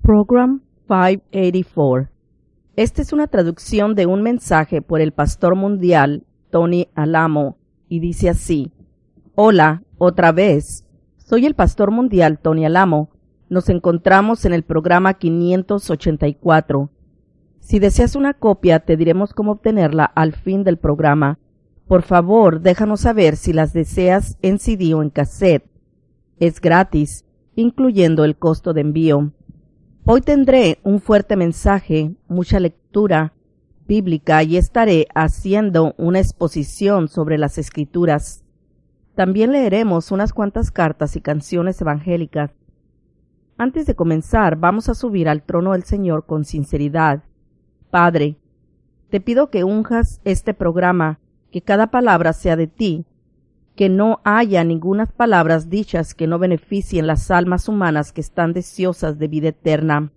Program 584. Esta es una traducción de un mensaje por el pastor mundial Tony Alamo y dice así: Hola, otra vez. Soy el pastor mundial Tony Alamo. Nos encontramos en el programa 584. Si deseas una copia, te diremos cómo obtenerla al fin del programa. Por favor, déjanos saber si las deseas en CD o en cassette. Es gratis, incluyendo el costo de envío. Hoy tendré un fuerte mensaje, mucha lectura bíblica y estaré haciendo una exposición sobre las Escrituras. También leeremos unas cuantas cartas y canciones evangélicas. Antes de comenzar, vamos a subir al trono del Señor con sinceridad. Padre, te pido que unjas este programa, que cada palabra sea de ti, que no haya ninguna palabras dichas que no beneficien las almas humanas que están deseosas de vida eterna.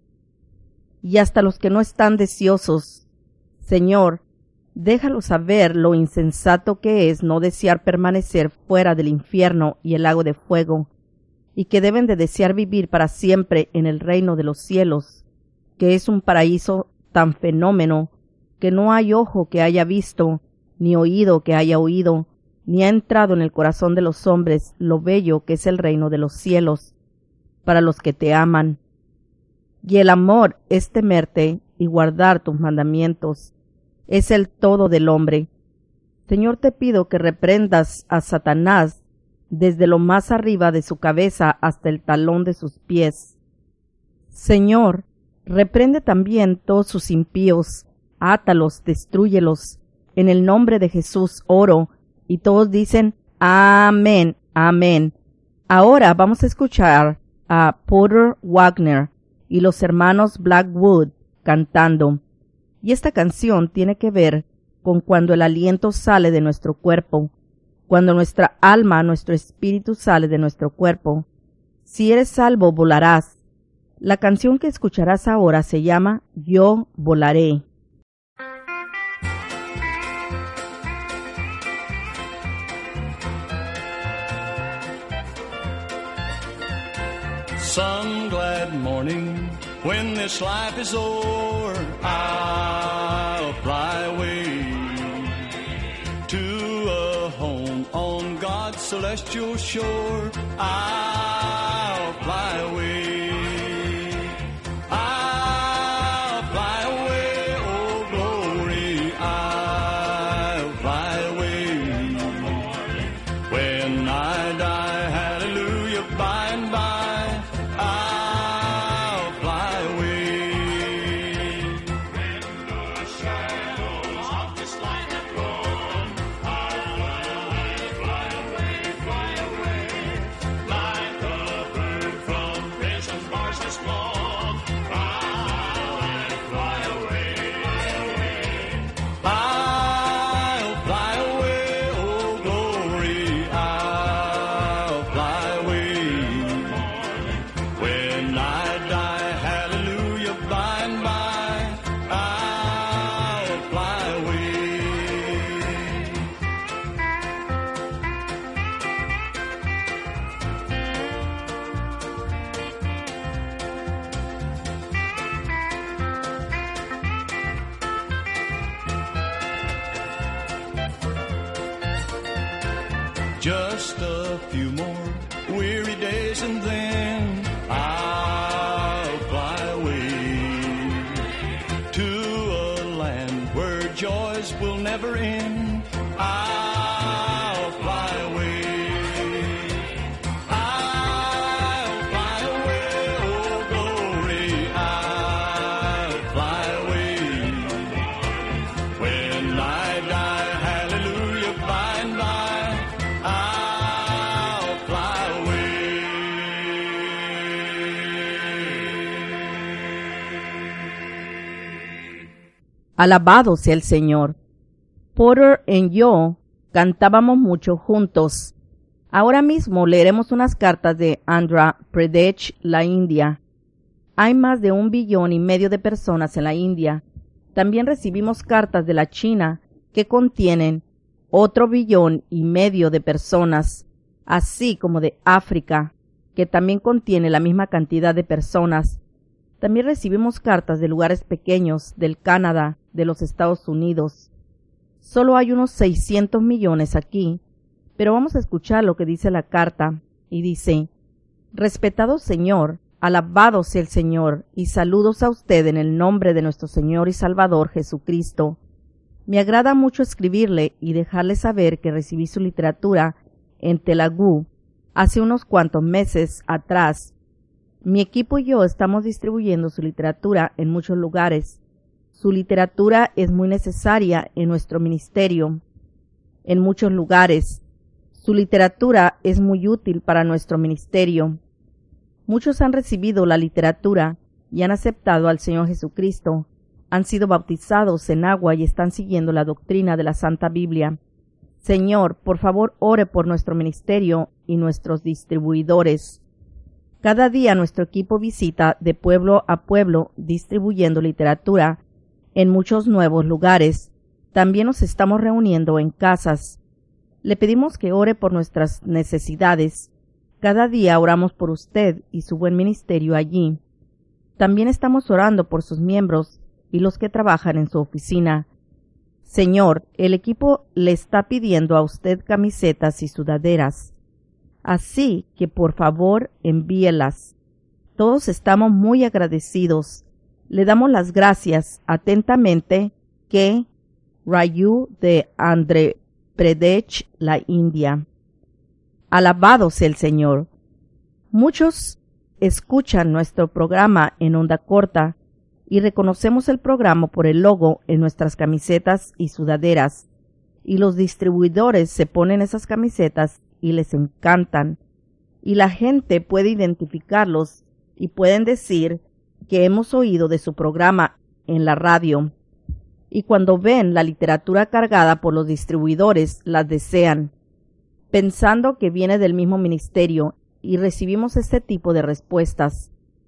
Y hasta los que no están deseosos, Señor, déjalos saber lo insensato que es no desear permanecer fuera del infierno y el lago de fuego, y que deben de desear vivir para siempre en el reino de los cielos, que es un paraíso tan fenómeno que no hay ojo que haya visto, ni oído que haya oído, ni ha entrado en el corazón de los hombres lo bello que es el reino de los cielos, para los que te aman. Y el amor es temerte y guardar tus mandamientos, es el todo del hombre. Señor, te pido que reprendas a Satanás desde lo más arriba de su cabeza hasta el talón de sus pies. Señor, reprende también todos sus impíos, átalos, destrúyelos. En el nombre de Jesús oro. Y todos dicen, amén, amén. Ahora vamos a escuchar a Porter Wagoner y los hermanos Blackwood cantando. Y esta canción tiene que ver con cuando el aliento sale de nuestro cuerpo, cuando nuestra alma, nuestro espíritu sale de nuestro cuerpo. Si eres salvo, volarás. La canción que escucharás ahora se llama Yo volaré. Some glad morning, when this life is o'er, I'll fly away to a home on God's celestial shore. I'll fly away. I'll fly away, oh glory, I'll fly away. When I die, hallelujah, by and by, just a few more weary days and then I'll fly away to a land where joys will never end. I'll fly away. I'll fly away, oh glory, I'll fly away. When I die, hallelujah, by and by, Alabado sea el Señor. Porter y yo cantábamos mucho juntos. Ahora mismo leeremos unas cartas de Andhra Pradesh, la India. Hay más de 1,5 billones de personas en la India. También recibimos cartas de la China que contienen otro 1,5 billones de personas, así como de África, que también contiene la misma cantidad de personas. También recibimos cartas de lugares pequeños, del Canadá, de los Estados Unidos. Solo hay unos 600 millones aquí, pero vamos a escuchar lo que dice la carta, y dice: Respetado Señor, alabado sea el Señor, y saludos a usted en el nombre de nuestro Señor y Salvador Jesucristo. Me agrada mucho escribirle y dejarle saber que recibí su literatura en Telugu hace unos cuantos meses atrás. Mi equipo y yo estamos distribuyendo su literatura en muchos lugares. Su literatura es muy necesaria en nuestro ministerio, en muchos lugares. Su literatura es muy útil para nuestro ministerio. Muchos han recibido la literatura y han aceptado al Señor Jesucristo, han sido bautizados en agua y están siguiendo la doctrina de la Santa Biblia. Señor, por favor, ore por nuestro ministerio y nuestros distribuidores. Cada día nuestro equipo visita de pueblo a pueblo distribuyendo literatura en muchos nuevos lugares. También nos estamos reuniendo en casas. Le pedimos que ore por nuestras necesidades. Cada día oramos por usted y su buen ministerio allí. También estamos orando por sus miembros y los que trabajan en su oficina. Señor, el equipo le está pidiendo a usted camisetas y sudaderas. Así que por favor envíelas. Todos estamos muy agradecidos. Le damos las gracias atentamente que Rayu de Andhra Pradesh, la India. Alabado sea el Señor. Muchos escuchan nuestro programa en onda corta y reconocemos el programa por el logo en nuestras camisetas y sudaderas. Y los distribuidores se ponen esas camisetas y les encantan. Y la gente puede identificarlos y pueden decir que hemos oído de su programa en la radio. Y cuando ven la literatura cargada por los distribuidores, las desean, pensando que viene del mismo ministerio, y recibimos este tipo de respuestas.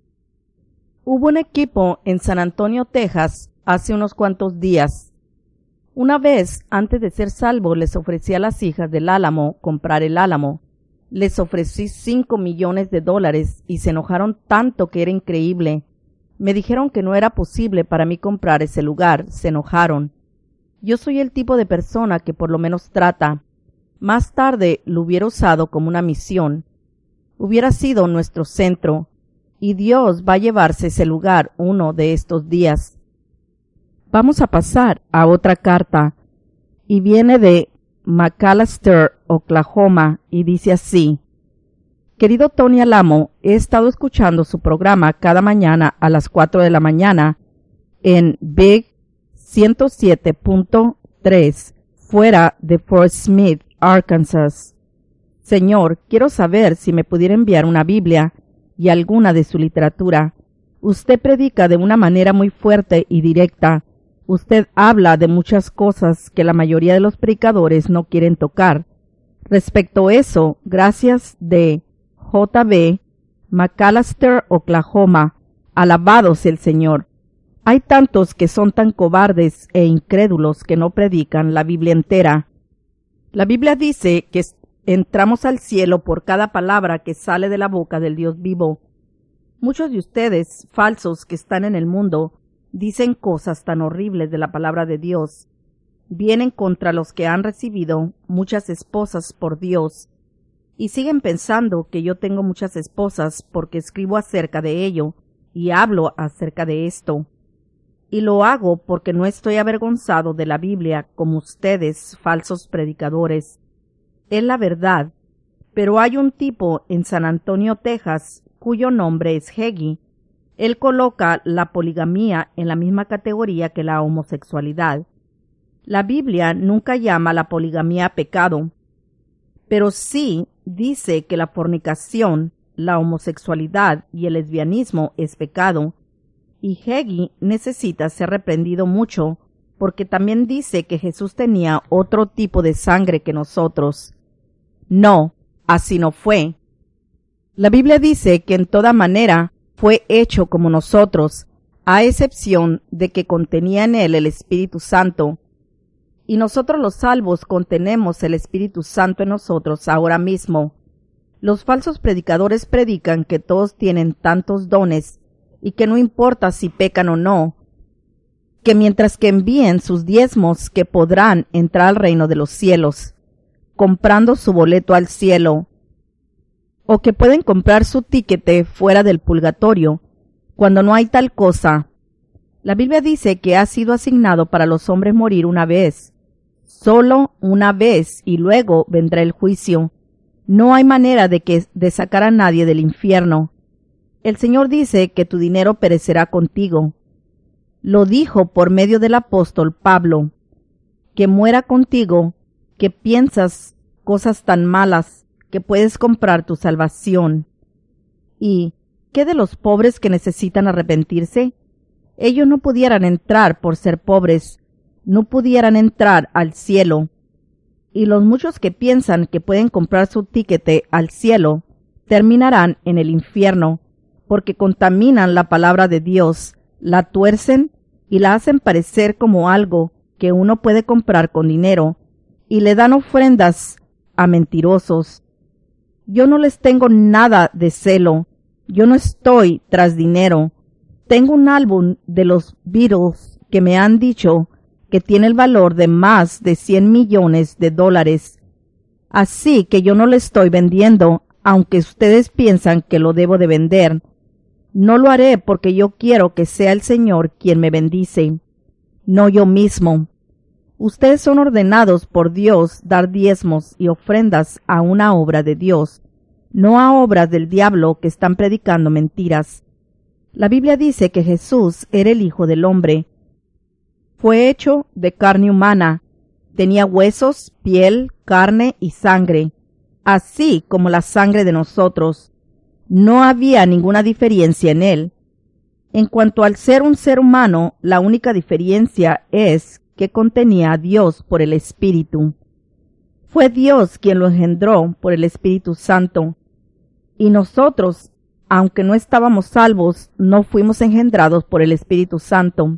Hubo un equipo en San Antonio, Texas, hace unos cuantos días. Una vez, antes de ser salvo, les ofrecí a las hijas del Álamo comprar el Álamo. Les ofrecí $5 millones y se enojaron tanto que era increíble. Me dijeron que no era posible para mí comprar ese lugar, se enojaron. Yo soy el tipo de persona que por lo menos trata. Más tarde lo hubiera usado como una misión. Hubiera sido nuestro centro, y Dios va a llevarse ese lugar uno de estos días. Vamos a pasar a otra carta, y viene de McAlester, Oklahoma, y dice así: Querido Tony Alamo, he estado escuchando su programa cada mañana a las 4 de la mañana en Big 107.3, fuera de Fort Smith, Arkansas. Señor, quiero saber si me pudiera enviar una Biblia y alguna de su literatura. Usted predica de una manera muy fuerte y directa. Usted habla de muchas cosas que la mayoría de los predicadores no quieren tocar. Respecto a eso, gracias de J.B. McAlester, Oklahoma. Alabado sea el Señor. Hay tantos que son tan cobardes e incrédulos que no predican la Biblia entera. La Biblia dice que entramos al cielo por cada palabra que sale de la boca del Dios vivo. Muchos de ustedes, falsos que están en el mundo, dicen cosas tan horribles de la palabra de Dios. Vienen contra los que han recibido muchas esposas por Dios, y siguen pensando que yo tengo muchas esposas porque escribo acerca de ello y hablo acerca de esto. Y lo hago porque no estoy avergonzado de la Biblia como ustedes, falsos predicadores. Es la verdad, pero hay un tipo en San Antonio, Texas, cuyo nombre es Hagee. Él coloca la poligamía en la misma categoría que la homosexualidad. La Biblia nunca llama la poligamía pecado, pero sí dice que la fornicación, la homosexualidad y el lesbianismo es pecado, y Hagee necesita ser reprendido mucho porque también dice que Jesús tenía otro tipo de sangre que nosotros. No, así no fue. La Biblia dice que en toda manera fue hecho como nosotros, a excepción de que contenía en él el Espíritu Santo. Y nosotros los salvos contenemos el Espíritu Santo en nosotros ahora mismo. Los falsos predicadores predican que todos tienen tantos dones y que no importa si pecan o no, que mientras que envíen sus diezmos que podrán entrar al reino de los cielos, comprando su boleto al cielo, o que pueden comprar su tiquete fuera del purgatorio, cuando no hay tal cosa. La Biblia dice que ha sido asignado para los hombres morir una vez, solo una vez, y luego vendrá el juicio. No hay manera de sacar a nadie del infierno. El Señor dice que tu dinero perecerá contigo. Lo dijo por medio del apóstol Pablo, que muera contigo, que piensas cosas tan malas que puedes comprar tu salvación. ¿Y qué de los pobres que necesitan arrepentirse? Ellos no pudieran entrar por ser pobres, no pudieran entrar al cielo. Y los muchos que piensan que pueden comprar su tiquete al cielo terminarán en el infierno, porque contaminan la palabra de Dios, la tuercen y la hacen parecer como algo que uno puede comprar con dinero, y le dan ofrendas a mentirosos. Yo no les tengo nada de celo, yo no estoy tras dinero. Tengo un álbum de los Beatles que me han dicho que tiene el valor de más de $100 millones. Así que yo no le estoy vendiendo, aunque ustedes piensan que lo debo de vender. No lo haré porque yo quiero que sea el Señor quien me bendice, no yo mismo. Ustedes son ordenados por Dios dar diezmos y ofrendas a una obra de Dios, no a obras del diablo que están predicando mentiras. La Biblia dice que Jesús era el Hijo del Hombre. Fue hecho de carne humana, tenía huesos, piel, carne y sangre, así como la sangre de nosotros. No había ninguna diferencia en él. En cuanto al ser un ser humano, la única diferencia es que contenía a Dios por el Espíritu. Fue Dios quien lo engendró por el Espíritu Santo. Y nosotros, aunque no estábamos salvos, no fuimos engendrados por el Espíritu Santo.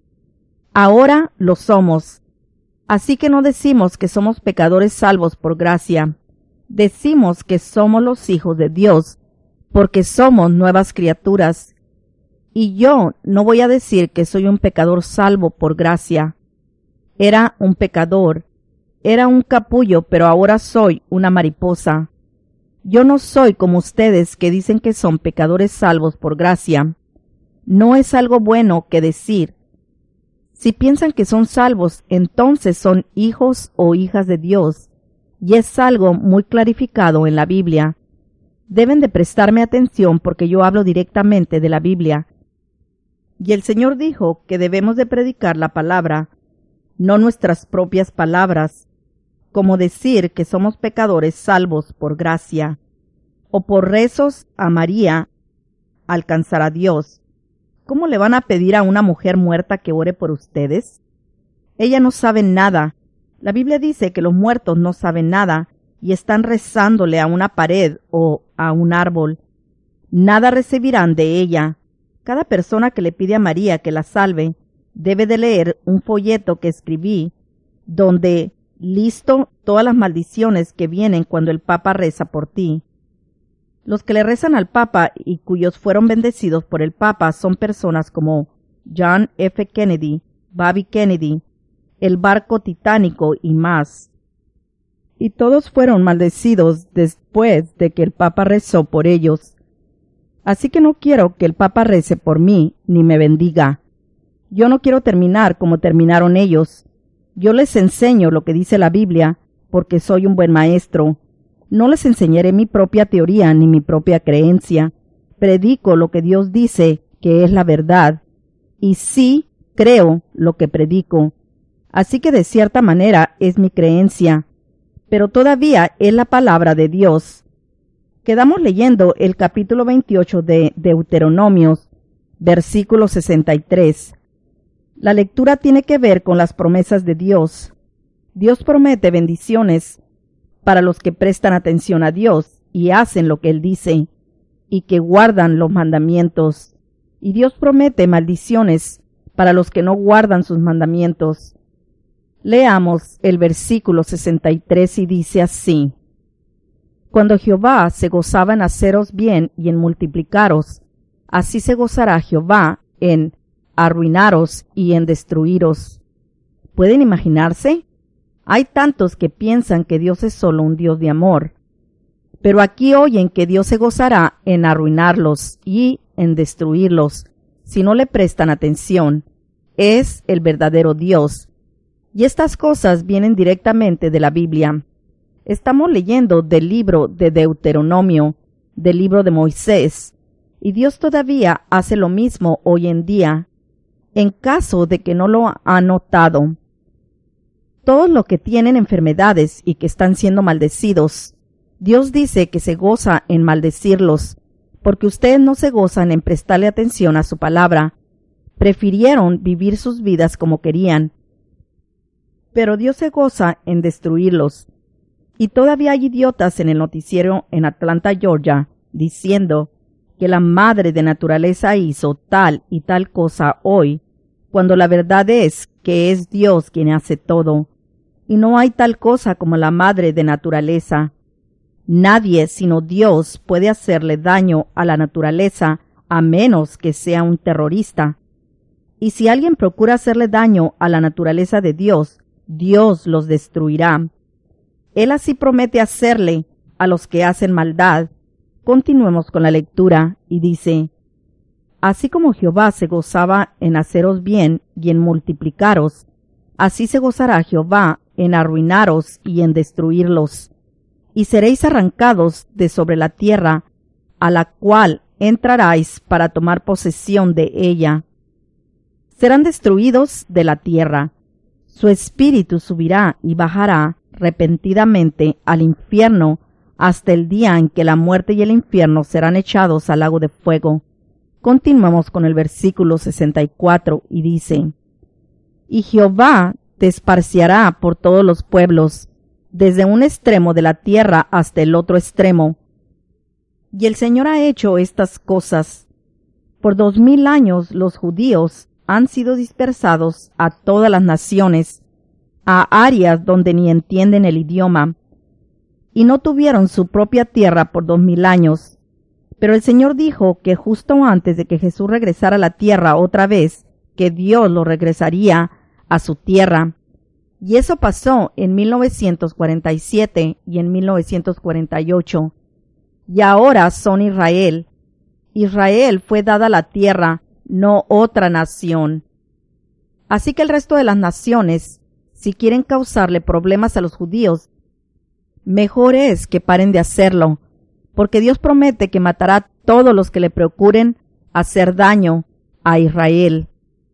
Ahora lo somos. Así que no decimos que somos pecadores salvos por gracia. Decimos que somos los hijos de Dios, porque somos nuevas criaturas. Y yo no voy a decir que soy un pecador salvo por gracia. Era un pecador, era un capullo, pero ahora soy una mariposa. Yo no soy como ustedes que dicen que son pecadores salvos por gracia. No es algo bueno que decir. Si piensan que son salvos, entonces son hijos o hijas de Dios, y es algo muy clarificado en la Biblia. Deben de prestarme atención porque yo hablo directamente de la Biblia. Y el Señor dijo que debemos de predicar la palabra, no nuestras propias palabras, como decir que somos pecadores salvos por gracia, o por rezos a María alcanzar a Dios. ¿Cómo le van a pedir a una mujer muerta que ore por ustedes? Ella no sabe nada. La Biblia dice que los muertos no saben nada y están rezándole a una pared o a un árbol. Nada recibirán de ella. Cada persona que le pide a María que la salve debe de leer un folleto que escribí donde listo todas las maldiciones que vienen cuando el Papa reza por ti. Los que le rezan al Papa y cuyos fueron bendecidos por el Papa son personas como John F. Kennedy, Bobby Kennedy, el barco titánico y más. Y todos fueron maldecidos después de que el Papa rezó por ellos. Así que no quiero que el Papa rece por mí ni me bendiga. Yo no quiero terminar como terminaron ellos. Yo les enseño lo que dice la Biblia porque soy un buen maestro. No les enseñaré mi propia teoría ni mi propia creencia. Predico lo que Dios dice que es la verdad. Y sí creo lo que predico. Así que de cierta manera es mi creencia. Pero todavía es la palabra de Dios. Quedamos leyendo el capítulo 28 de Deuteronomios, versículo 63. La lectura tiene que ver con las promesas de Dios. Dios promete bendiciones para los que prestan atención a Dios y hacen lo que Él dice, y que guardan los mandamientos. Y Dios promete maldiciones para los que no guardan sus mandamientos. Leamos el versículo 63 y dice así: Cuando Jehová se gozaba en haceros bien y en multiplicaros, así se gozará Jehová en arruinaros y en destruiros. ¿Pueden imaginarse? Hay tantos que piensan que Dios es solo un Dios de amor, pero aquí oyen que Dios se gozará en arruinarlos y en destruirlos si no le prestan atención. Es el verdadero Dios. Y estas cosas vienen directamente de la Biblia. Estamos leyendo del libro de Deuteronomio, del libro de Moisés, y Dios todavía hace lo mismo hoy en día, en caso de que no lo ha notado. Todos los que tienen enfermedades y que están siendo maldecidos, Dios dice que se goza en maldecirlos, porque ustedes no se gozan en prestarle atención a su palabra. Prefirieron vivir sus vidas como querían, pero Dios se goza en destruirlos. Y todavía hay idiotas en el noticiero en Atlanta, Georgia, diciendo que la madre de naturaleza hizo tal y tal cosa hoy, cuando la verdad es que es Dios quien hace todo, y no hay tal cosa como la madre de naturaleza. Nadie sino Dios puede hacerle daño a la naturaleza a menos que sea un terrorista. Y si alguien procura hacerle daño a la naturaleza de Dios, Dios los destruirá. Él así promete hacerle a los que hacen maldad. Continuemos con la lectura y dice: Así como Jehová se gozaba en haceros bien y en multiplicaros, así se gozará Jehová en arruinaros y en destruirlos. Y seréis arrancados de sobre la tierra, a la cual entraráis para tomar posesión de ella. Serán destruidos de la tierra. Su espíritu subirá y bajará repentinamente al infierno hasta el día en que la muerte y el infierno serán echados al lago de fuego. Continuamos con el versículo 64 y dice: Y Jehová te esparciará por todos los pueblos, desde un extremo de la tierra hasta el otro extremo. Y el Señor ha hecho estas cosas. Por 2000 años los judíos han sido dispersados a todas las naciones, a áreas donde ni entienden el idioma, y no tuvieron su propia tierra por 2000 años. Pero el Señor dijo que justo antes de que Jesús regresara a la tierra otra vez, que Dios lo regresaría a su tierra. Y eso pasó en 1947 y en 1948. Y ahora son Israel. Israel fue dada la tierra, no otra nación. Así que el resto de las naciones, si quieren causarle problemas a los judíos, mejor es que paren de hacerlo, porque Dios promete que matará a todos los que le procuren hacer daño a Israel.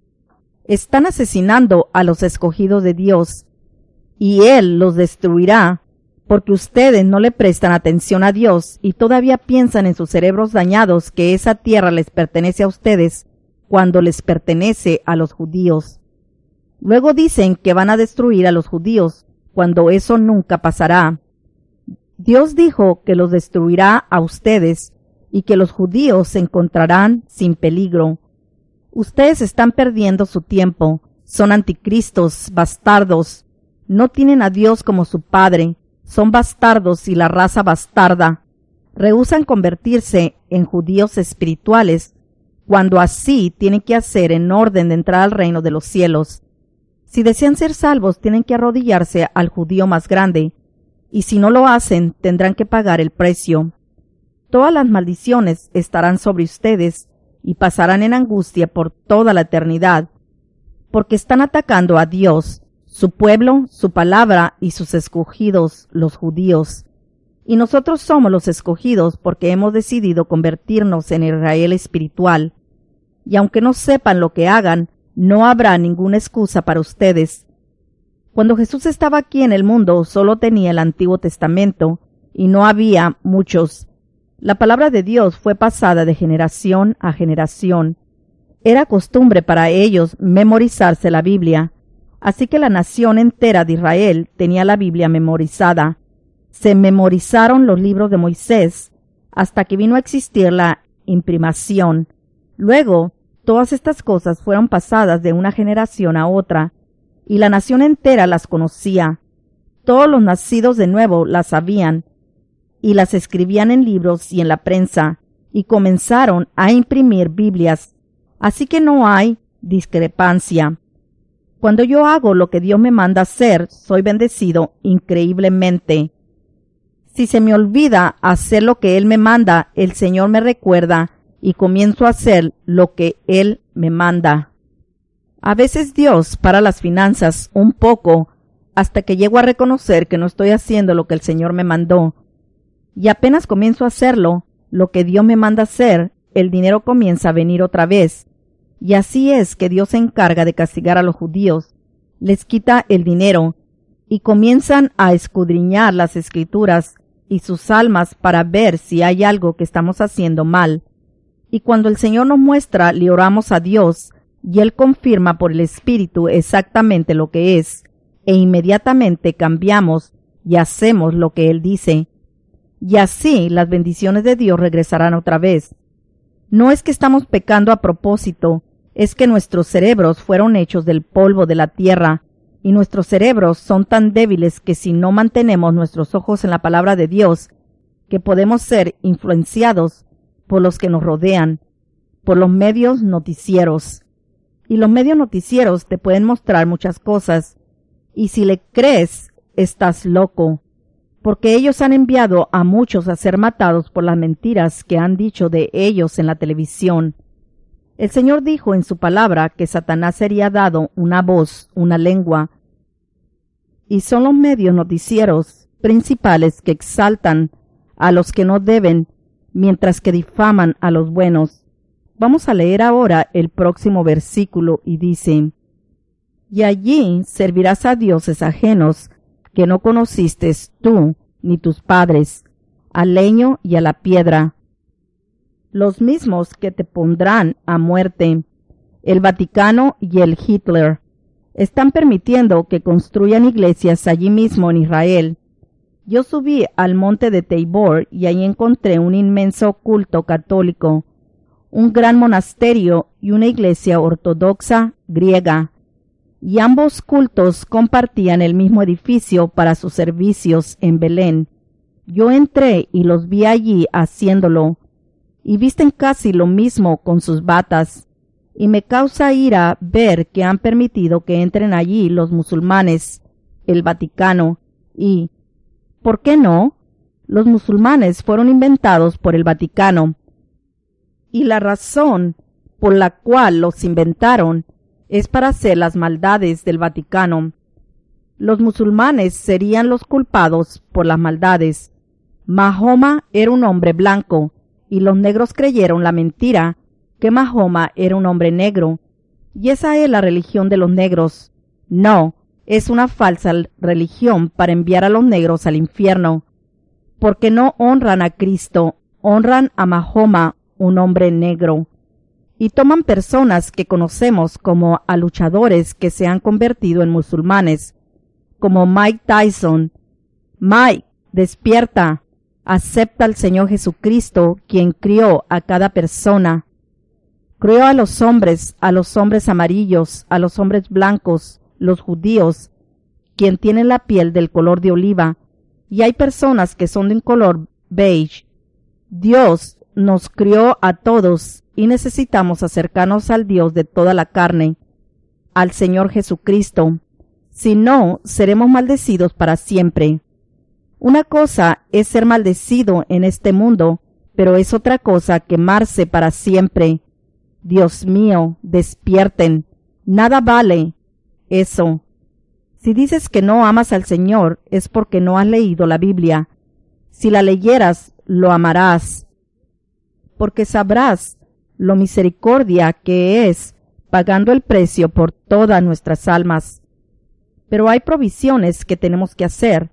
Están asesinando a los escogidos de Dios, y Él los destruirá, porque ustedes no le prestan atención a Dios y todavía piensan en sus cerebros dañados que esa tierra les pertenece a ustedes cuando les pertenece a los judíos. Luego dicen que van a destruir a los judíos, cuando eso nunca pasará. Dios dijo que los destruirá a ustedes y que los judíos se encontrarán sin peligro. Ustedes están perdiendo su tiempo, son anticristos, bastardos, no tienen a Dios como su Padre, son bastardos y la raza bastarda. Rehúsan convertirse en judíos espirituales, cuando así tienen que hacer en orden de entrar al reino de los cielos. Si desean ser salvos, tienen que arrodillarse al judío más grande, y si no lo hacen, tendrán que pagar el precio. Todas las maldiciones estarán sobre ustedes y pasarán en angustia por toda la eternidad, porque están atacando a Dios, su pueblo, su palabra y sus escogidos, los judíos. Y nosotros somos los escogidos porque hemos decidido convertirnos en Israel espiritual. Y aunque no sepan lo que hagan, no habrá ninguna excusa para ustedes. Cuando Jesús estaba aquí en el mundo, solo tenía el Antiguo Testamento, y no había muchos. La palabra de Dios fue pasada de generación a generación. Era costumbre para ellos memorizarse la Biblia, así que la nación entera de Israel tenía la Biblia memorizada. Se memorizaron los libros de Moisés hasta que vino a existir la imprimación. Luego, todas estas cosas fueron pasadas de una generación a otra, y la nación entera las conocía. Todos los nacidos de nuevo las sabían, y las escribían en libros y en la prensa, y comenzaron a imprimir Biblias, así que no hay discrepancia. Cuando yo hago lo que Dios me manda hacer, soy bendecido increíblemente. Si se me olvida hacer lo que Él me manda, el Señor me recuerda y comienzo a hacer lo que Él me manda. A veces Dios para las finanzas un poco hasta que llego a reconocer que no estoy haciendo lo que el Señor me mandó. Y apenas comienzo a hacerlo, lo que Dios me manda hacer, el dinero comienza a venir otra vez. Y así es que Dios se encarga de castigar a los judíos, les quita el dinero y comienzan a escudriñar las Escrituras y sus almas para ver si hay algo que estamos haciendo mal. Y cuando el Señor nos muestra, le oramos a Dios y Él confirma por el Espíritu exactamente lo que es, e inmediatamente cambiamos y hacemos lo que Él dice. Y así las bendiciones de Dios regresarán otra vez. No es que estamos pecando a propósito, es que nuestros cerebros fueron hechos del polvo de la tierra, y nuestros cerebros son tan débiles que si no mantenemos nuestros ojos en la palabra de Dios, que podemos ser influenciados por los que nos rodean, por los medios noticieros. Y los medios noticieros te pueden mostrar muchas cosas, y si le crees, estás loco, porque ellos han enviado a muchos a ser matados por las mentiras que han dicho de ellos en la televisión. El Señor dijo en su palabra que Satanás sería dado una voz, una lengua, y son los medios noticieros principales que exaltan a los que no deben, mientras que difaman a los buenos. Vamos a leer ahora el próximo versículo y dice: y allí servirás a dioses ajenos que no conociste tú ni tus padres, al leño y a la piedra, los mismos que te pondrán a muerte. El Vaticano y el Hitler están permitiendo que construyan iglesias allí mismo en Israel. Yo subí al monte de Tabor y ahí encontré un inmenso culto católico, un gran monasterio y una iglesia ortodoxa griega, y ambos cultos compartían el mismo edificio para sus servicios en Belén. Yo entré y los vi allí haciéndolo, y visten casi lo mismo con sus batas, y me causa ira ver que han permitido que entren allí los musulmanes, el Vaticano, y ¿por qué no? Los musulmanes fueron inventados por el Vaticano, y la razón por la cual los inventaron es para hacer las maldades del Vaticano. Los musulmanes serían los culpados por las maldades. Mahoma era un hombre blanco, y los negros creyeron la mentira que Mahoma era un hombre negro. Y esa es la religión de los negros. No, es una falsa religión para enviar a los negros al infierno, porque no honran a Cristo, honran a Mahoma, un hombre negro. Y toman personas que conocemos como a luchadores que se han convertido en musulmanes, como Mike Tyson. Mike, despierta, acepta al Señor Jesucristo, quien crió a cada persona. Crió a los hombres amarillos, a los hombres blancos, los judíos, quien tiene la piel del color de oliva, y hay personas que son de un color beige. Dios nos crió a todos y necesitamos acercarnos al Dios de toda la carne, al Señor Jesucristo. Si no, seremos maldecidos para siempre. Una cosa es ser maldecido en este mundo, pero es otra cosa quemarse para siempre. Dios mío, despierten. Nada vale eso. Si dices que no amas al Señor, es porque no has leído la Biblia. Si la leyeras, lo amarás, porque sabrás lo misericordia que es, pagando el precio por todas nuestras almas. Pero hay provisiones que tenemos que hacer.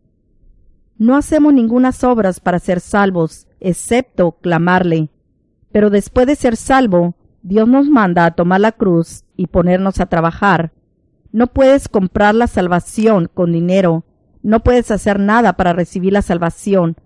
No hacemos ningunas obras para ser salvos, excepto clamarle. Pero después de ser salvo, Dios nos manda a tomar la cruz y ponernos a trabajar. No puedes comprar la salvación con dinero. No puedes hacer nada para recibir la salvación.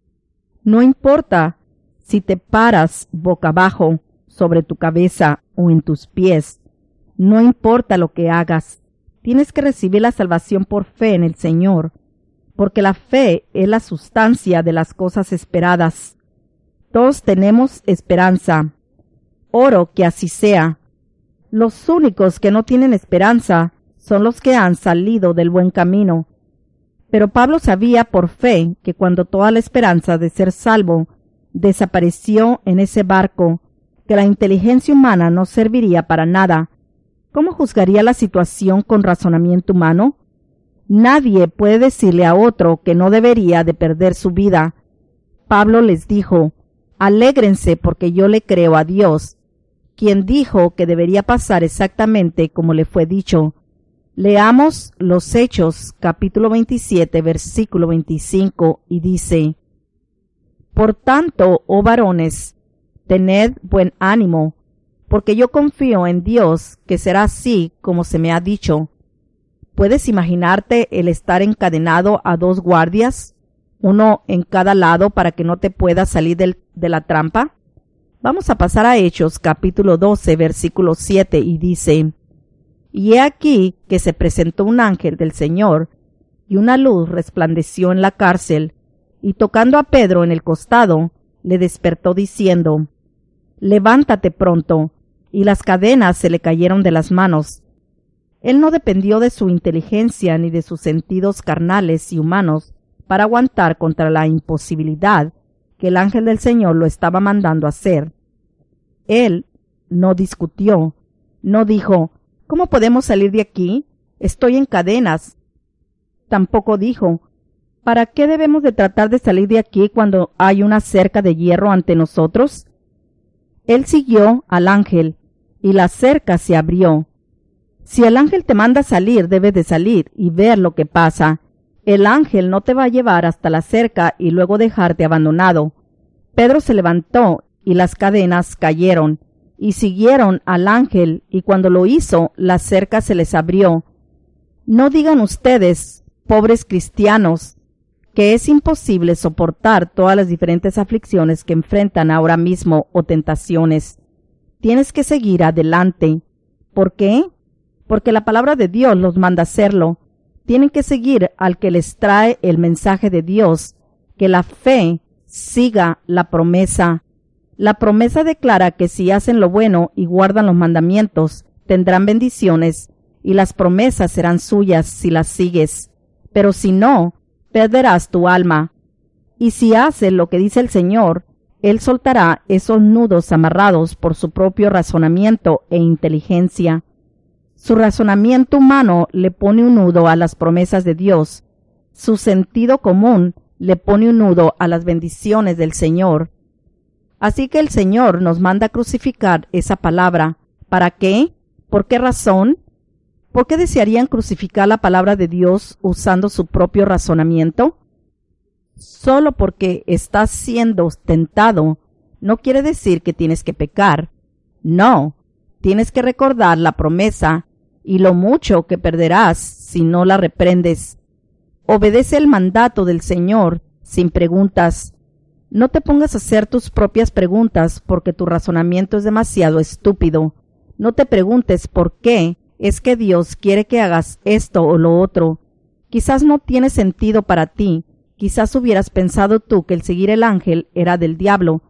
No importa si te paras boca abajo, sobre tu cabeza o en tus pies. No importa lo que hagas. Tienes que recibir la salvación por fe en el Señor, porque la fe es la sustancia de las cosas esperadas. Todos tenemos esperanza. Oro que así sea. Los únicos que no tienen esperanza son los que han salido del buen camino. Pero Pablo sabía por fe que cuando toda la esperanza de ser salvo desapareció en ese barco, que la inteligencia humana no serviría para nada, ¿cómo juzgaría la situación con razonamiento humano? Nadie puede decirle a otro que no debería de perder su vida. Pablo les dijo: «Alégrense porque yo le creo a Dios», quien dijo que debería pasar exactamente como le fue dicho. Leamos los Hechos, capítulo 27, versículo 25, y dice: «Por tanto, oh varones, tened buen ánimo, porque yo confío en Dios que será así como se me ha dicho». ¿Puedes imaginarte el estar encadenado a 2 guardias, uno en cada lado para que no te puedas salir de la trampa? Vamos a pasar a Hechos, capítulo 12, versículo 7, y dice: «Y he aquí que se presentó un ángel del Señor, y una luz resplandeció en la cárcel, y tocando a Pedro en el costado, le despertó diciendo: Levántate pronto. Y las cadenas se le cayeron de las manos. Él no dependió de su inteligencia ni de sus sentidos carnales y humanos para aguantar contra la imposibilidad que el ángel del Señor lo estaba mandando hacer. Él no discutió, no dijo: ¿Cómo podemos salir de aquí? Estoy en cadenas. Tampoco dijo: ¿para qué debemos de tratar de salir de aquí cuando hay una cerca de hierro ante nosotros? Él siguió al ángel, y la cerca se abrió. Si el ángel te manda salir, debes de salir y ver lo que pasa. El ángel no te va a llevar hasta la cerca y luego dejarte abandonado. Pedro se levantó y las cadenas cayeron, y siguieron al ángel, y cuando lo hizo, la cerca se les abrió. No digan ustedes, pobres cristianos, que es imposible soportar todas las diferentes aflicciones que enfrentan ahora mismo o tentaciones. Tienes que seguir adelante. ¿Por qué? Porque la palabra de Dios los manda hacerlo. Tienen que seguir al que les trae el mensaje de Dios, que la fe siga la promesa. La promesa declara que si hacen lo bueno y guardan los mandamientos, tendrán bendiciones, y las promesas serán suyas si las sigues. Pero si no, perderás tu alma. Y si haces lo que dice el Señor, Él soltará esos nudos amarrados por su propio razonamiento e inteligencia. Su razonamiento humano le pone un nudo a las promesas de Dios. Su sentido común le pone un nudo a las bendiciones del Señor. Así que el Señor nos manda crucificar esa palabra. ¿Para qué? ¿Por qué razón? ¿Por qué desearían crucificar la palabra de Dios usando su propio razonamiento? Solo porque estás siendo tentado no quiere decir que tienes que pecar. No, tienes que recordar la promesa y lo mucho que perderás si no la reprendes. Obedece el mandato del Señor sin preguntas. No te pongas a hacer tus propias preguntas porque tu razonamiento es demasiado estúpido. No te preguntes por qué es que Dios quiere que hagas esto o lo otro. Quizás no tiene sentido para ti. Quizás hubieras pensado tú que el seguir el ángel era del diablo.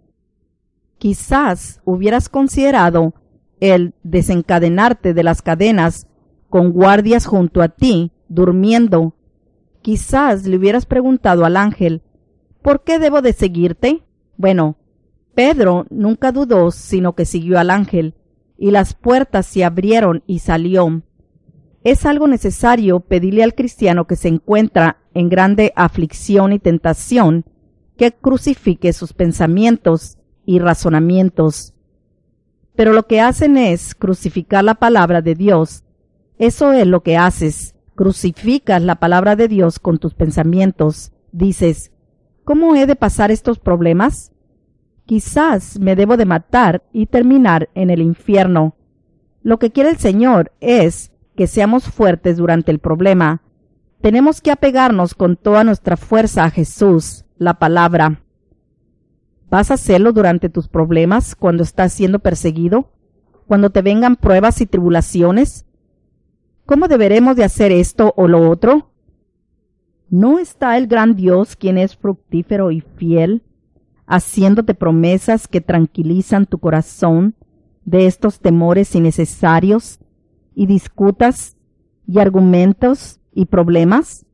Quizás hubieras considerado el desencadenarte de las cadenas con guardias junto a ti, durmiendo. Quizás le hubieras preguntado al ángel: ¿por qué debo de seguirte? Bueno, Pedro nunca dudó, sino que siguió al ángel, y las puertas se abrieron y salió. Es algo necesario pedirle al cristiano que se encuentra en grande aflicción y tentación que crucifique sus pensamientos y razonamientos. Pero lo que hacen es crucificar la palabra de Dios. Eso es lo que haces. Crucificas la palabra de Dios con tus pensamientos. Dices: ¿cómo he de pasar estos problemas? Quizás me debo de matar y terminar en el infierno. Lo que quiere el Señor es que seamos fuertes durante el problema. Tenemos que apegarnos con toda nuestra fuerza a Jesús, la palabra. ¿Vas a hacerlo durante tus problemas, cuando estás siendo perseguido? ¿Cuando te vengan pruebas y tribulaciones? ¿Cómo deberemos de hacer esto o lo otro? ¿No está el gran Dios, quien es fructífero y fiel, haciéndote promesas que tranquilizan tu corazón de estos temores innecesarios y disputas y argumentos y problemas?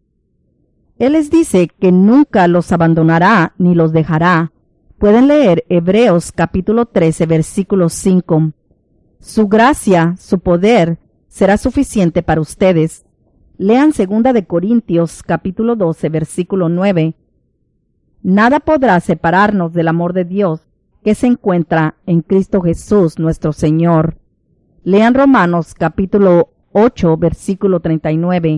Él les dice que nunca los abandonará ni los dejará. Pueden leer Hebreos capítulo 13, versículo 5. Su gracia, su poder, será suficiente para ustedes. Lean 2 de Corintios capítulo 12, versículo 9. Nada podrá separarnos del amor de Dios que se encuentra en Cristo Jesús nuestro Señor. Lean Romanos capítulo 8, versículo 39.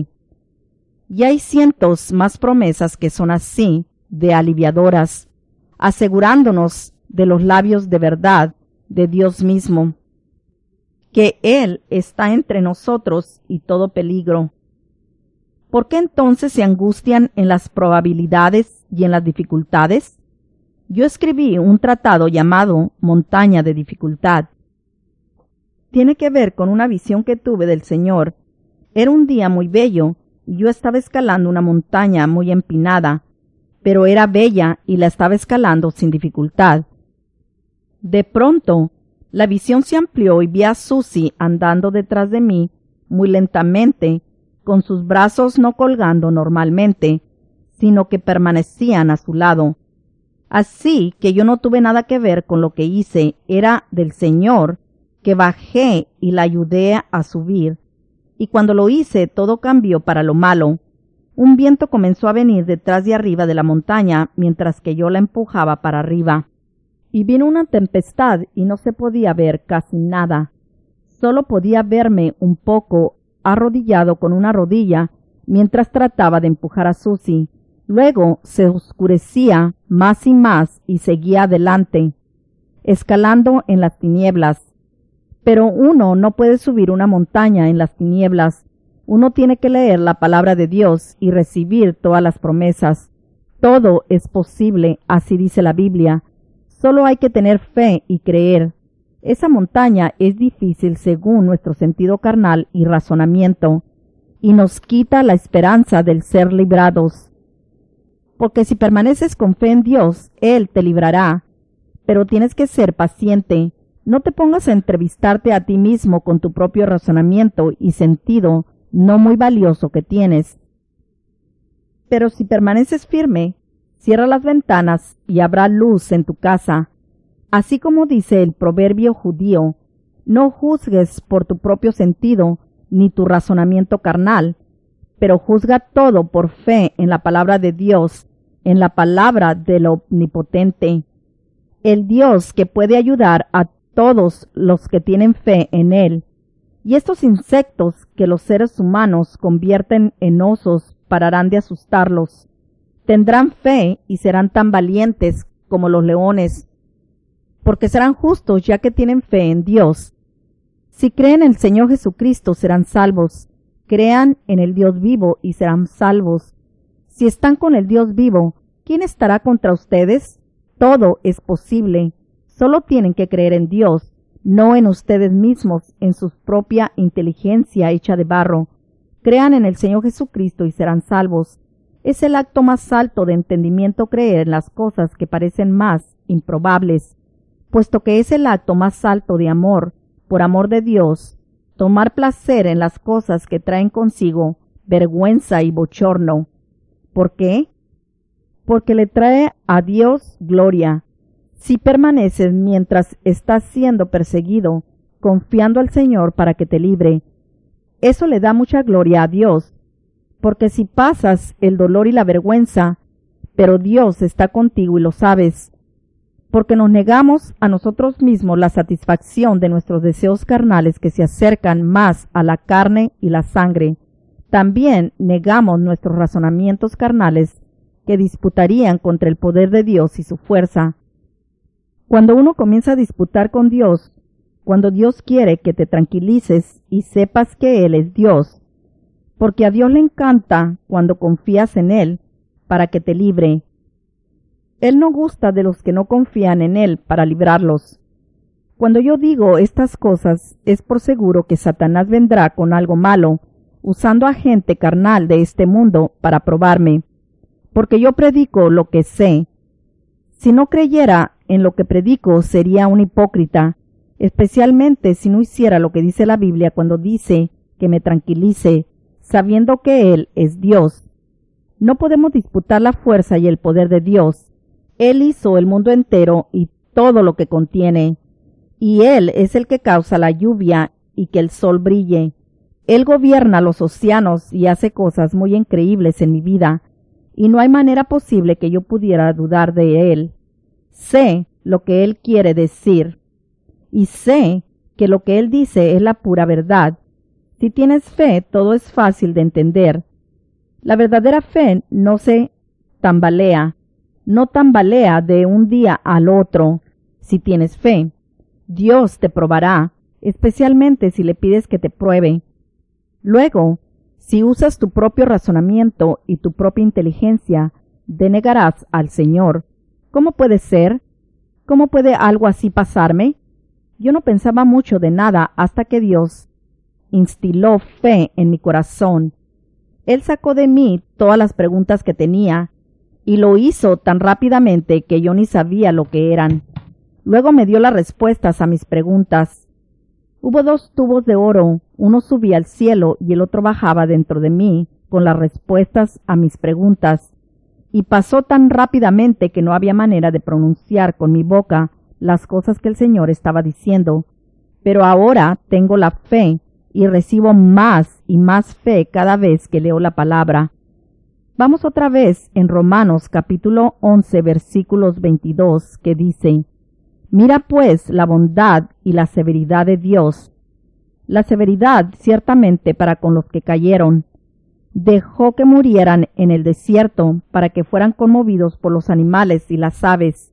Y hay cientos más promesas que son así, de aliviadoras, asegurándonos de los labios de verdad de Dios mismo, que Él está entre nosotros y todo peligro. ¿Por qué entonces se angustian en las probabilidades y en las dificultades? Yo escribí un tratado llamado Montaña de Dificultad. Tiene que ver con una visión que tuve del Señor. Era un día muy bello y yo estaba escalando una montaña muy empinada, pero era bella y la estaba escalando sin dificultad. De pronto, la visión se amplió y vi a Susie andando detrás de mí muy lentamente, con sus brazos no colgando normalmente, sino que permanecían a su lado. Así que yo no tuve nada que ver con lo que hice, era del Señor, que bajé y la ayudé a subir. Y cuando lo hice, todo cambió para lo malo. Un viento comenzó a venir detrás y arriba de la montaña, mientras que yo la empujaba para arriba. Y vino una tempestad y no se podía ver casi nada. Solo podía verme un poco arrodillado con una rodilla, mientras trataba de empujar a Susie. Luego se oscurecía más y más y seguía adelante, escalando en las tinieblas. Pero uno no puede subir una montaña en las tinieblas. Uno tiene que leer la palabra de Dios y recibir todas las promesas. Todo es posible, así dice la Biblia. Solo hay que tener fe y creer. Esa montaña es difícil según nuestro sentido carnal y razonamiento, y nos quita la esperanza del ser librados. Porque si permaneces con fe en Dios, Él te librará. Pero tienes que ser paciente. No te pongas a entrevistarte a ti mismo con tu propio razonamiento y sentido no muy valioso que tienes. Pero si permaneces firme, cierra las ventanas y habrá luz en tu casa. Así como dice el proverbio judío, no juzgues por tu propio sentido ni tu razonamiento carnal, pero juzga todo por fe en la palabra de Dios, en la palabra del Omnipotente. El Dios que puede ayudar a todos los que tienen fe en Él. Y estos insectos que los seres humanos convierten en osos pararán de asustarlos. Tendrán fe y serán tan valientes como los leones, porque serán justos ya que tienen fe en Dios. Si creen en el Señor Jesucristo serán salvos. Crean en el Dios vivo y serán salvos. Si están con el Dios vivo, ¿quién estará contra ustedes? Todo es posible. Solo tienen que creer en Dios, no en ustedes mismos, en su propia inteligencia hecha de barro. Crean en el Señor Jesucristo y serán salvos. Es el acto más alto de entendimiento creer en las cosas que parecen más improbables, puesto que es el acto más alto de amor, por amor de Dios, tomar placer en las cosas que traen consigo vergüenza y bochorno. ¿Por qué? Porque le trae a Dios gloria. Si permaneces mientras estás siendo perseguido, confiando al Señor para que te libre, eso le da mucha gloria a Dios, porque si pasas el dolor y la vergüenza, pero Dios está contigo y lo sabes, porque nos negamos a nosotros mismos la satisfacción de nuestros deseos carnales que se acercan más a la carne y la sangre, también negamos nuestros razonamientos carnales que disputarían contra el poder de Dios y su fuerza. Cuando uno comienza a disputar con Dios, cuando Dios quiere que te tranquilices y sepas que Él es Dios, porque a Dios le encanta cuando confías en Él para que te libre. Él no gusta de los que no confían en Él para librarlos. Cuando yo digo estas cosas, es por seguro que Satanás vendrá con algo malo, usando a gente carnal de este mundo para probarme, porque yo predico lo que sé. Si no creyera en lo que predico, sería un hipócrita, especialmente si no hiciera lo que dice la Biblia cuando dice que me tranquilice, sabiendo que Él es Dios. No podemos disputar la fuerza y el poder de Dios. Él hizo el mundo entero y todo lo que contiene, y Él es el que causa la lluvia y que el sol brille. Él gobierna los océanos y hace cosas muy increíbles en mi vida, y no hay manera posible que yo pudiera dudar de Él. Sé lo que Él quiere decir, y sé que lo que Él dice es la pura verdad. Si tienes fe, todo es fácil de entender. La verdadera fe no se tambalea, no tambalea de un día al otro. Si tienes fe, Dios te probará, especialmente si le pides que te pruebe. Luego, si usas tu propio razonamiento y tu propia inteligencia, denegarás al Señor. ¿Cómo puede ser? ¿Cómo puede algo así pasarme? Yo no pensaba mucho de nada hasta que Dios instiló fe en mi corazón. Él sacó de mí todas las preguntas que tenía, y lo hizo tan rápidamente que yo ni sabía lo que eran. Luego me dio las respuestas a mis preguntas. Hubo 2 tubos de oro, uno subía al cielo y el otro bajaba dentro de mí con las respuestas a mis preguntas, y pasó tan rápidamente que no había manera de pronunciar con mi boca las cosas que el Señor estaba diciendo. Pero ahora tengo la fe y recibo más y más fe cada vez que leo la palabra. Vamos otra vez en Romanos capítulo 11 versículos 22, que dice: Mira pues la bondad y la severidad de Dios. La severidad ciertamente para con los que cayeron. Dejó que murieran en el desierto para que fueran conmovidos por los animales y las aves,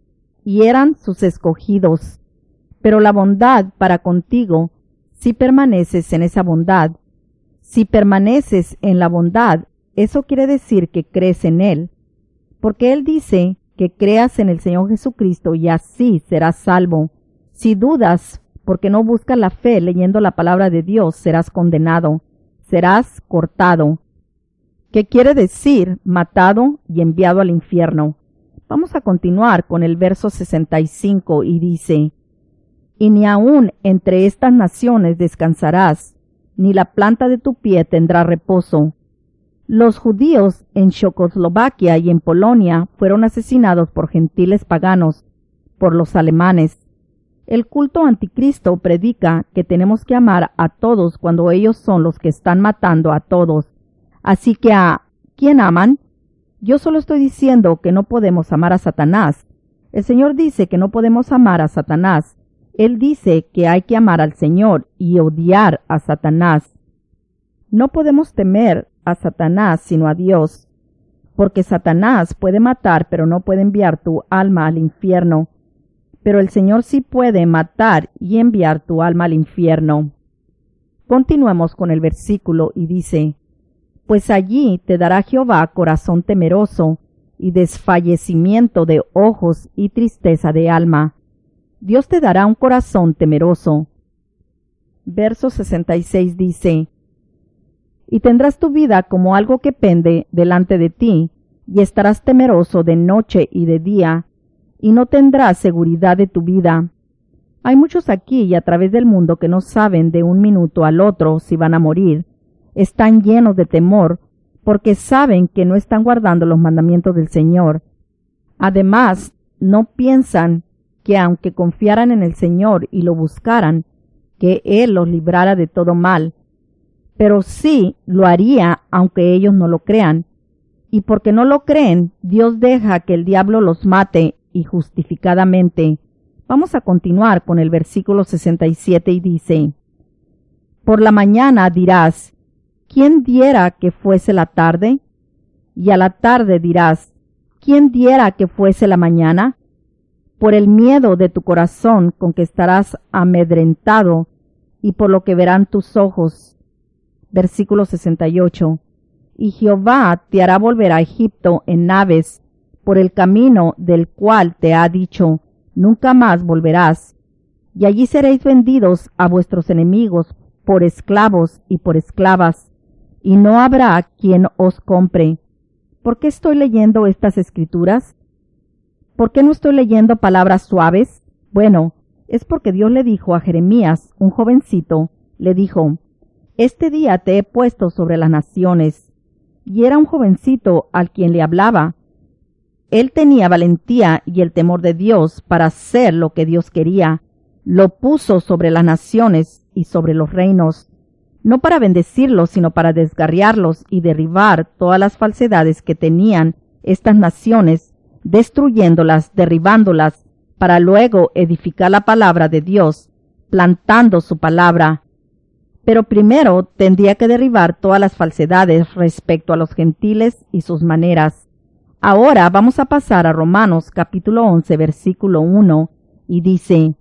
y eran sus escogidos. Pero la bondad para contigo, si permaneces en esa bondad. Si permaneces en la bondad, eso quiere decir que crees en Él, porque Él dice que creas en el Señor Jesucristo y así serás salvo. Si dudas, porque no buscas la fe leyendo la palabra de Dios, serás condenado, serás cortado. ¿Qué quiere decir? Matado y enviado al infierno. Vamos a continuar con el verso 65 y dice: Y ni aun entre estas naciones descansarás, ni la planta de tu pie tendrá reposo. Los judíos en Checoslovaquia y en Polonia fueron asesinados por gentiles paganos, por los alemanes. El culto anticristo predica que tenemos que amar a todos cuando ellos son los que están matando a todos. Así que ¿a quién aman? Yo solo estoy diciendo que no podemos amar a Satanás. El Señor dice que no podemos amar a Satanás. Él dice que hay que amar al Señor y odiar a Satanás. No podemos temer a Satanás sino a Dios, porque Satanás puede matar pero no puede enviar tu alma al infierno. Pero el Señor sí puede matar y enviar tu alma al infierno. Continuemos con el versículo y dice: Pues allí te dará Jehová corazón temeroso, y desfallecimiento de ojos y tristeza de alma. Dios te dará un corazón temeroso. Verso 66 dice: Y tendrás tu vida como algo que pende delante de ti, y estarás temeroso de noche y de día, y no tendrás seguridad de tu vida. Hay muchos aquí y a través del mundo que no saben de un minuto al otro si van a morir. Están llenos de temor, porque saben que no están guardando los mandamientos del Señor. Además, no piensan que aunque confiaran en el Señor y lo buscaran, que Él los librara de todo mal. Pero sí lo haría aunque ellos no lo crean. Y porque no lo creen, Dios deja que el diablo los mate y justificadamente. Vamos a continuar con el versículo 67 y dice: Por la mañana dirás: ¿Quién diera que fuese la tarde? Y a la tarde dirás: ¿Quién diera que fuese la mañana? Por el miedo de tu corazón con que estarás amedrentado y por lo que verán tus ojos. Versículo 68. Y Jehová te hará volver a Egipto en naves, por el camino del cual te ha dicho: nunca más volverás. Y allí seréis vendidos a vuestros enemigos por esclavos y por esclavas, y no habrá quien os compre. ¿Por qué estoy leyendo estas escrituras? ¿Por qué no estoy leyendo palabras suaves? Bueno, es porque Dios le dijo a Jeremías, un jovencito, le dijo, «Este día te he puesto sobre las naciones». Y era un jovencito al quien le hablaba. Él tenía valentía y el temor de Dios para hacer lo que Dios quería. Lo puso sobre las naciones y sobre los reinos, no para bendecirlos, sino para desgarriarlos y derribar todas las falsedades que tenían estas naciones, destruyéndolas, derribándolas, para luego edificar la palabra de Dios, plantando su palabra. Pero primero tendría que derribar todas las falsedades respecto a los gentiles y sus maneras. Ahora vamos a pasar a Romanos capítulo 11, versículo 1, y dice,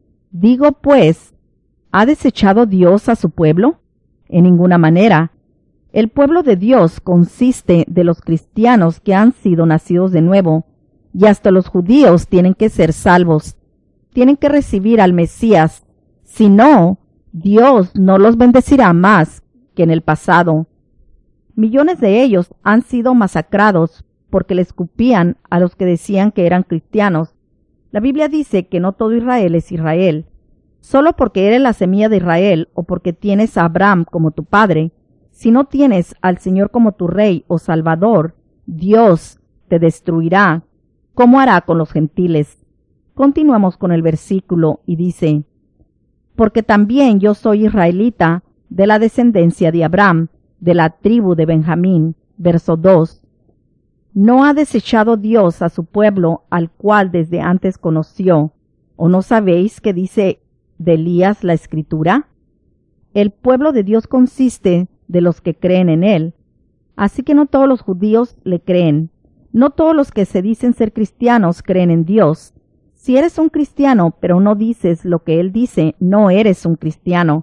«Digo pues, ¿ha desechado Dios a su pueblo? En ninguna manera. El pueblo de Dios consiste de los cristianos que han sido nacidos de nuevo, y hasta los judíos tienen que ser salvos. Tienen que recibir al Mesías. Si no, Dios no los bendecirá más que en el pasado. Millones de ellos han sido masacrados porque le escupían a los que decían que eran cristianos. La Biblia dice que no todo Israel es Israel. Solo porque eres la semilla de Israel o porque tienes a Abraham como tu padre, si no tienes al Señor como tu Rey o Salvador, Dios te destruirá. ¿Cómo hará con los gentiles? Continuamos con el versículo y dice, «Porque también yo soy israelita de la descendencia de Abraham, de la tribu de Benjamín». Verso 2. ¿No ha desechado Dios a su pueblo al cual desde antes conoció? ¿O no sabéis qué dice de Elías la Escritura? El pueblo de Dios consiste de los que creen en él. Así que no todos los judíos le creen. No todos los que se dicen ser cristianos creen en Dios. Si eres un cristiano, pero no dices lo que Él dice, no eres un cristiano.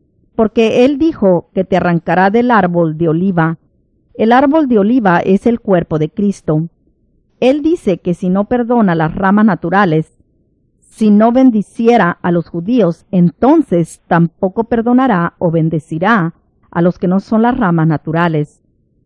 Porque Él dijo que te arrancará del árbol de oliva. El árbol de oliva es el cuerpo de Cristo. Él dice que si no perdona las ramas naturales, si no bendiciera a los judíos, entonces tampoco perdonará o bendecirá a los que no son las ramas naturales.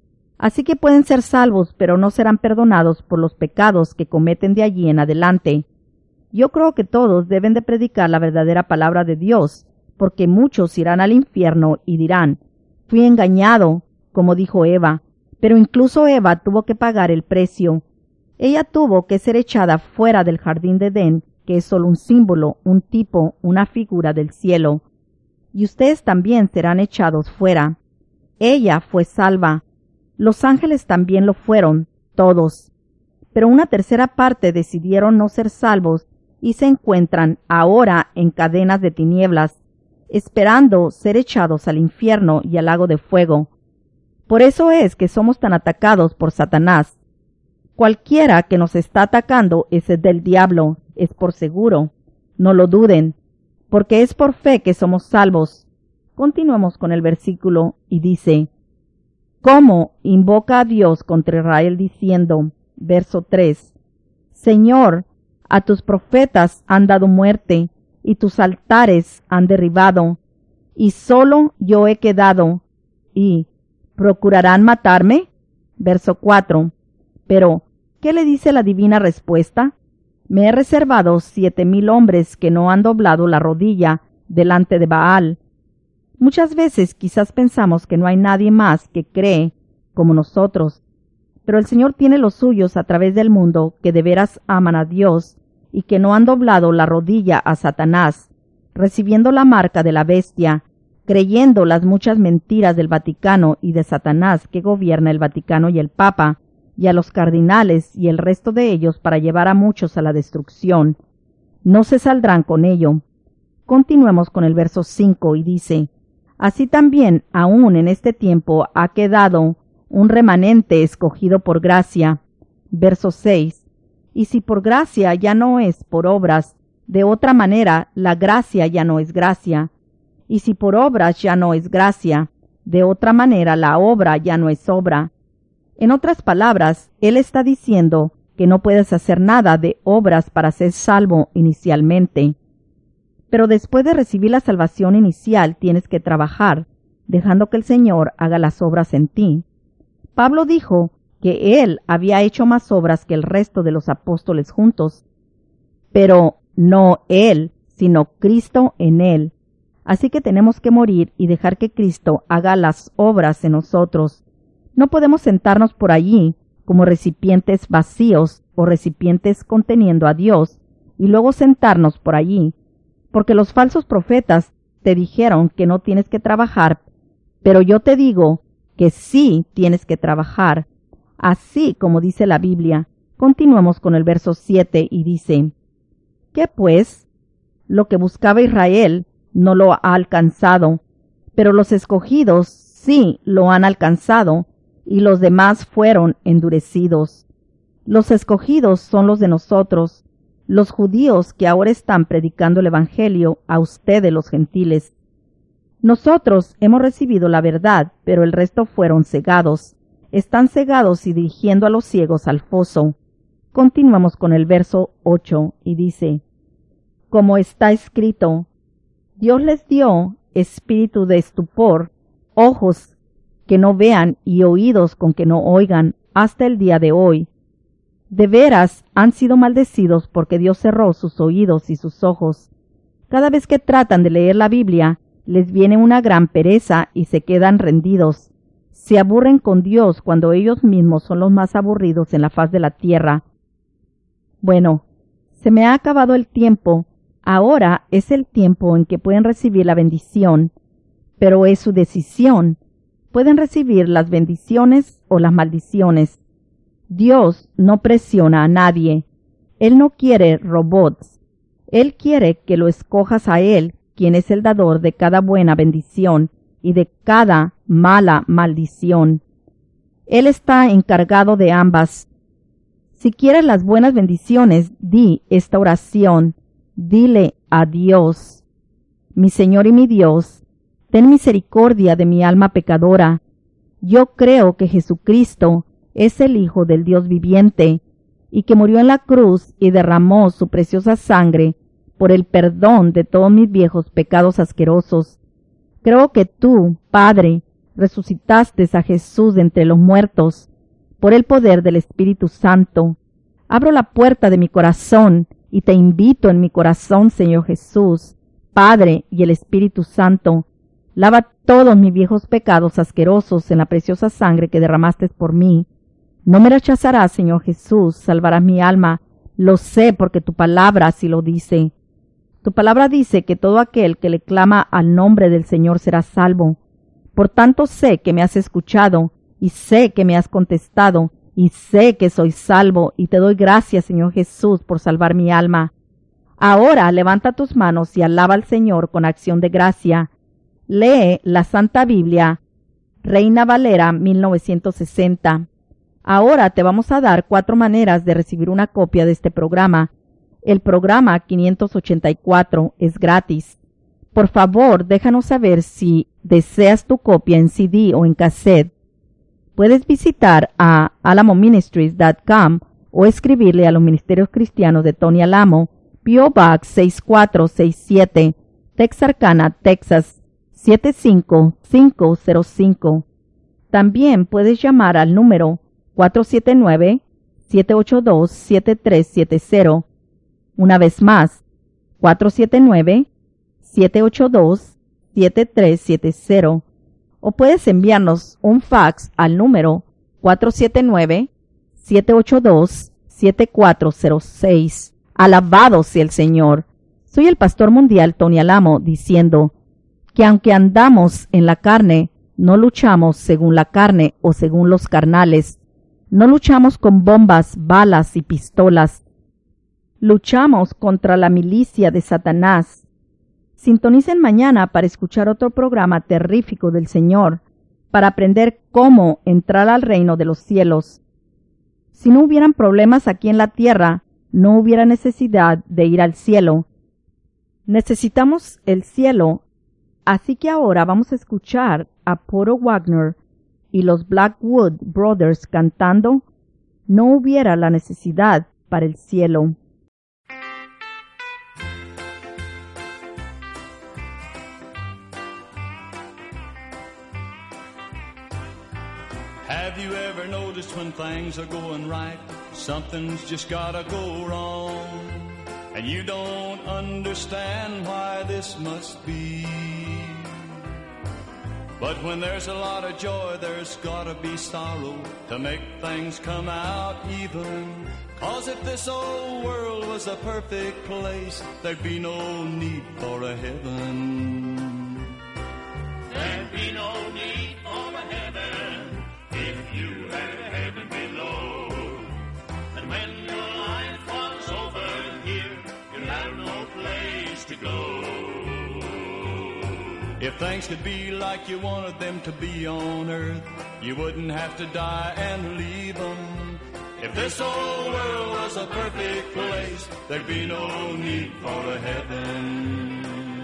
Así que pueden ser salvos, pero no serán perdonados por los pecados que cometen de allí en adelante. Yo creo que todos deben de predicar la verdadera palabra de Dios, porque muchos irán al infierno y dirán, «Fui engañado», como dijo Eva, pero incluso Eva tuvo que pagar el precio. Ella tuvo que ser echada fuera del jardín de Edén, que es solo un símbolo, un tipo, una figura del cielo. Y ustedes también serán echados fuera. Ella fue salva. Los ángeles también lo fueron, todos. Pero una tercera parte decidieron no ser salvos y se encuentran ahora en cadenas de tinieblas, esperando ser echados al infierno y al lago de fuego. Por eso es que somos tan atacados por Satanás. Cualquiera que nos está atacando es del diablo, es por seguro. No lo duden, porque es por fe que somos salvos. Continuemos con el versículo y dice, «¿Cómo invoca a Dios contra Israel diciendo?» Verso 3, «Señor, a tus profetas han dado muerte, y tus altares han derribado, y solo yo he quedado, y ¿procurarán matarme?» Verso 4, «Pero, ¿qué le dice la divina respuesta? Me he reservado 7,000 hombres que no han doblado la rodilla delante de Baal». Muchas veces quizás pensamos que no hay nadie más que cree como nosotros, pero el Señor tiene los suyos a través del mundo que de veras aman a Dios y que no han doblado la rodilla a Satanás, recibiendo la marca de la bestia, creyendo las muchas mentiras del Vaticano y de Satanás que gobierna el Vaticano y el Papa, y a los cardinales y el resto de ellos para llevar a muchos a la destrucción. No se saldrán con ello. Continuemos con el verso 5 y dice, «Así también aún en este tiempo ha quedado un remanente escogido por gracia». Verso 6, «Y si por gracia ya no es por obras, de otra manera la gracia ya no es gracia. Y si por obras ya no es gracia, de otra manera la obra ya no es obra». En otras palabras, él está diciendo que no puedes hacer nada de obras para ser salvo inicialmente. Pero después de recibir la salvación inicial tienes que trabajar, dejando que el Señor haga las obras en ti. Pablo dijo que él había hecho más obras que el resto de los apóstoles juntos, pero no él, sino Cristo en él. Así que tenemos que morir y dejar que Cristo haga las obras en nosotros. No podemos sentarnos por allí como recipientes vacíos o recipientes conteniendo a Dios y luego sentarnos por allí, porque los falsos profetas te dijeron que no tienes que trabajar, pero yo te digo que sí tienes que trabajar, así como dice la Biblia. Continuamos con el verso 7 y dice: ¿Qué pues? Lo que buscaba Israel no lo ha alcanzado, pero los escogidos sí lo han alcanzado, y los demás fueron endurecidos. Los escogidos son los de nosotros, los judíos que ahora están predicando el Evangelio a ustedes los gentiles. Nosotros hemos recibido la verdad, pero el resto fueron cegados. Están cegados y dirigiendo a los ciegos al foso. Continuamos con el verso 8 y dice: Como está escrito, Dios les dio espíritu de estupor, ojos que no vean y oídos con que no oigan, hasta el día de hoy. De veras han sido maldecidos porque Dios cerró sus oídos y sus ojos. Cada vez que tratan de leer la Biblia, les viene una gran pereza y se quedan rendidos. Se aburren con Dios cuando ellos mismos son los más aburridos en la faz de la tierra. Bueno, se me ha acabado el tiempo. Ahora es el tiempo en que pueden recibir la bendición, pero es su decisión. Pueden recibir las bendiciones o las maldiciones. Dios no presiona a nadie. Él no quiere robots. Él quiere que lo escojas a Él, quien es el dador de cada buena bendición y de cada mala maldición. Él está encargado de ambas. Si quieres las buenas bendiciones, di esta oración. Dile a Dios: Mi Señor y mi Dios, ten misericordia de mi alma pecadora. Yo creo que Jesucristo es el Hijo del Dios viviente y que murió en la cruz y derramó su preciosa sangre por el perdón de todos mis viejos pecados asquerosos. Creo que tú, Padre, resucitaste a Jesús de entre los muertos por el poder del Espíritu Santo. Abro la puerta de mi corazón y te invito en mi corazón, Señor Jesús, Padre y el Espíritu Santo. Lava todos mis viejos pecados asquerosos en la preciosa sangre que derramaste por mí. No me rechazarás, Señor Jesús, salvarás mi alma. Lo sé porque tu palabra así lo dice. Tu palabra dice que todo aquel que le clama al nombre del Señor será salvo. Por tanto sé que me has escuchado, y sé que me has contestado, y sé que soy salvo, y te doy gracias, Señor Jesús, por salvar mi alma. Ahora levanta tus manos y alaba al Señor con acción de gracia. Lee la Santa Biblia, Reina Valera 1960. Ahora te vamos a dar 4 maneras de recibir una copia de este programa. El programa 584 es gratis. Por favor, déjanos saber si deseas tu copia en CD o en cassette. Puedes visitar a alamoministries.com o escribirle a los Ministerios Cristianos de Tony Alamo, P.O. Box 6467, Texarkana, Texas 75505. También puedes llamar al número 479-782-7370. Una vez más, 479-782-7370. O puedes enviarnos un fax al número 479-782-7406. Alabado sea el Señor. Soy el pastor mundial Tony Alamo diciendo que aunque andamos en la carne, no luchamos según la carne o según los carnales. No luchamos con bombas, balas y pistolas. Luchamos contra la milicia de Satanás. Sintonicen mañana para escuchar otro programa terrífico del Señor, para aprender cómo entrar al reino de los cielos. Si no hubieran problemas aquí en la tierra, no hubiera necesidad de ir al cielo. Necesitamos el cielo, así que ahora vamos a escuchar a Porter Wagoner y los Blackwood Brothers cantando No hubiera la necesidad para el cielo. Have you ever noticed when things are going right, something's just gotta go wrong, and you don't understand why this must be? But when there's a lot of joy, there's gotta be sorrow to make things come out even. 'Cause if this old world was a perfect place, there'd be no need for a heaven. There'd be no need for a heaven if you had a heaven below. And when your life was over here, you'd have no place to go. If things could be like you wanted them to be on earth, you wouldn't have to die and leave them. If this old world was a perfect place, there'd be no need for a heaven.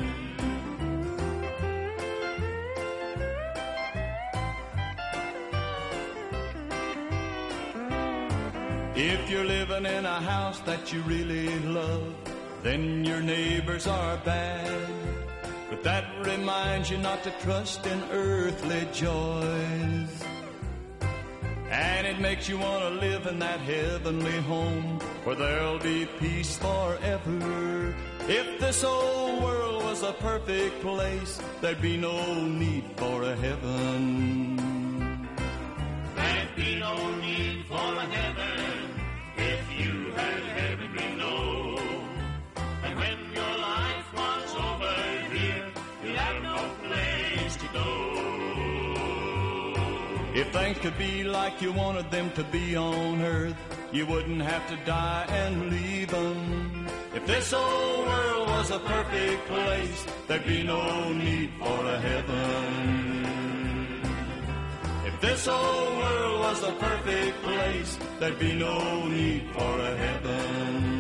If you're living in a house that you really love, then your neighbors are bad. But that reminds you not to trust in earthly joys. And it makes you want to live in that heavenly home where there'll be peace forever. If this old world was a perfect place, there'd be no need for a heaven. There'd be no need for a heaven if you had heaven below. And when your life was over here, you'd have no place to go. If things could be like you wanted them to be on earth, you wouldn't have to die and leave them. If this old world was a perfect place, there'd be no need for a heaven. If this old world was a perfect place, there'd be no need for a heaven.